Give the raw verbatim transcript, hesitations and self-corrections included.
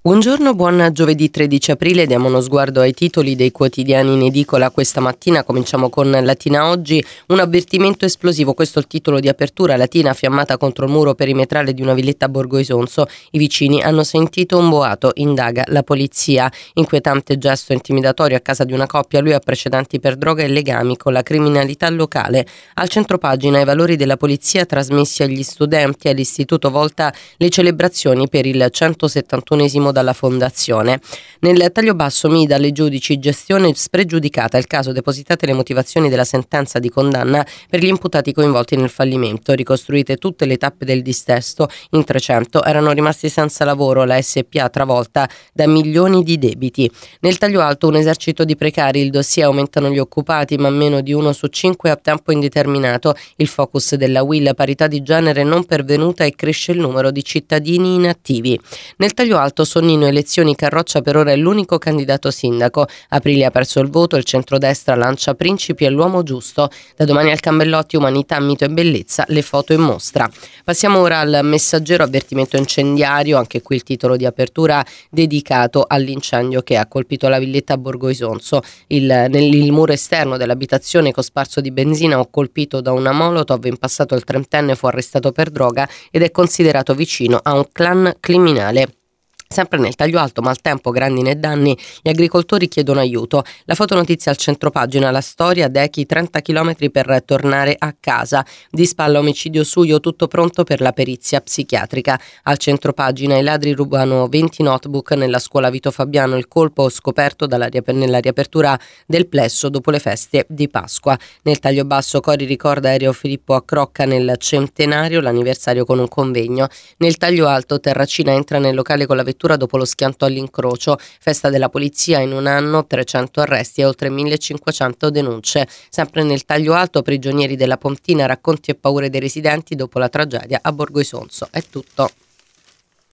Buongiorno, buon giovedì tredici aprile, diamo uno sguardo ai titoli dei quotidiani in edicola questa mattina. Cominciamo con Latina Oggi, un avvertimento esplosivo, questo è il titolo di apertura. Latina fiammata contro il muro perimetrale di una villetta a Borgo Isonzo, i vicini hanno sentito un boato, indaga la polizia. Inquietante gesto intimidatorio a casa di una coppia, lui ha precedenti per droga e legami con la criminalità locale. Al centropagina i valori della polizia trasmessi agli studenti. All'istituto Volta le celebrazioni per il centosettantunesimo dalla fondazione. Nel taglio basso Mida alle giudici gestione spregiudicata, il caso depositate le motivazioni della sentenza di condanna per gli imputati coinvolti nel fallimento, ricostruite tutte le tappe del dissesto, in trecento erano rimasti senza lavoro, la S P A travolta da milioni di debiti. Nel taglio alto un esercito di precari, il dossier aumentano gli occupati ma meno di uno su cinque a tempo indeterminato, il focus della U I L parità di genere non pervenuta e cresce il numero di cittadini inattivi. Nel taglio alto Sonnino elezioni, Carroccia per ora è l'unico candidato sindaco. Aprile ha perso il voto, il centrodestra lancia Principi e l'uomo giusto. Da domani al Cambellotti umanità, mito e bellezza, le foto in mostra. Passiamo ora al Messaggero, avvertimento incendiario, anche qui il titolo di apertura dedicato all'incendio che ha colpito la villetta a Borgo Isonzo. Il, nel, il muro esterno dell'abitazione cosparso di benzina o colpito da una molotov. In passato il trentenne fu arrestato per droga ed è considerato vicino a un clan criminale. Sempre nel taglio alto, maltempo, grandine e danni, gli agricoltori chiedono aiuto. La fotonotizia al centropagina, la storia, Dechi trenta chilometri per tornare a casa. Di spalla omicidio Suio, tutto pronto per la perizia psichiatrica. Al centropagina i ladri rubano venti notebook nella scuola Vito Fabiano, il colpo scoperto dalla, nella riapertura del plesso dopo le feste di Pasqua. Nel taglio basso Cori ricorda aereo Filippo a Crocca nel centenario, l'anniversario con un convegno. Nel taglio alto Terracina entra nel locale con la vettura dopo lo schianto all'incrocio, festa della polizia in un anno, trecento arresti e oltre millecinquecento denunce. Sempre nel taglio alto prigionieri della Pontina, racconti e paure dei residenti dopo la tragedia a Borgo Isonzo. È tutto.